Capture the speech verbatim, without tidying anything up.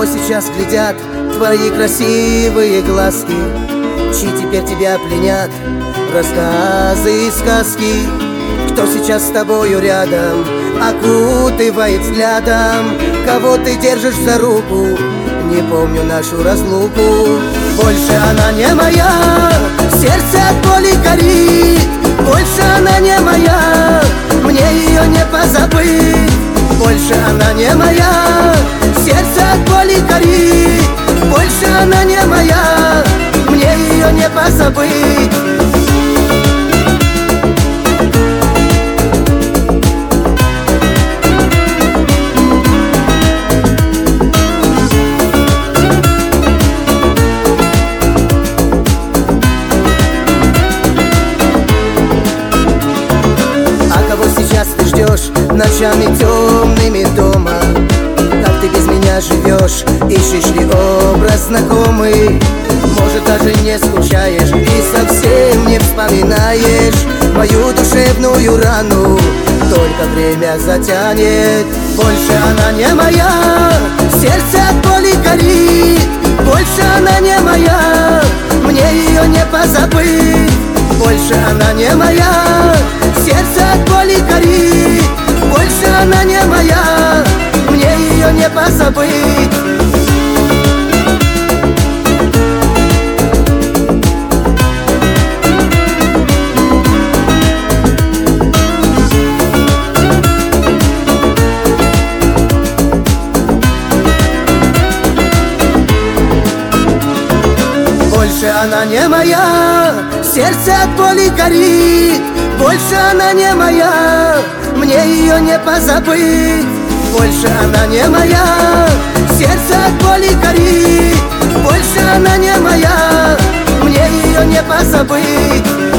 кого сейчас глядят твои красивые глазки, чьи теперь тебя пленят рассказы и сказки? Кто сейчас с тобою рядом, окутывает взглядом? Кого ты держишь за руку? Не помню нашу разлуку. Больше она не моя, сердце от боли горит. Больше она не моя, мне ее не позабыть. Больше она не моя, сердце от боли горит. Больше она не моя, мне ее не позабыть. Ночами темными дома, как ты без меня живешь? Ищешь ли образ знакомый? Может, даже не скучаешь и совсем не вспоминаешь мою душевную рану, только время затянет. Больше она не моя, сердце от боли горит. Больше она не моя, мне ее не позабыть. Больше она не моя, сердце от боли горит. Больше она не моя, мне ее не позабыть. Больше она не моя, сердце от боли горит. Больше она не моя, мне ее не позабыть. Больше она не моя, сердце от боли горит. Больше она не моя, мне ее не позабыть.